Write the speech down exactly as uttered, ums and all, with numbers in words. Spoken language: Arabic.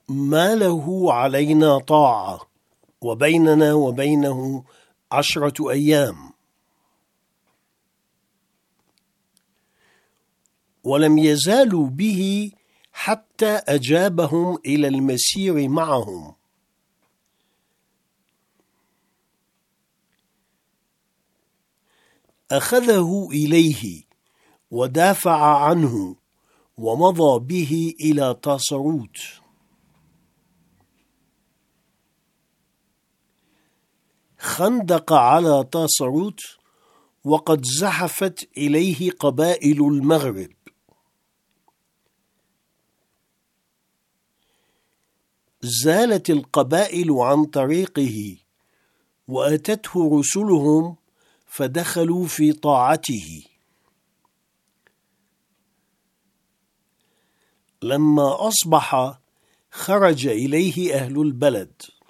ما له علينا طاعة وبيننا وبينه عشرة أيام. ولم يزالوا به حتى أجابهم إلى المسير معهم. أخذه إليه ودافع عنه ومضى به إلى طاسروت. خندق على طاسروت وقد زحفت إليه قبائل المغرب. زالت القبائل عن طريقه وأتته رسلهم فدخلوا في طاعته. لما أصبح خرج إليه أهل البلد.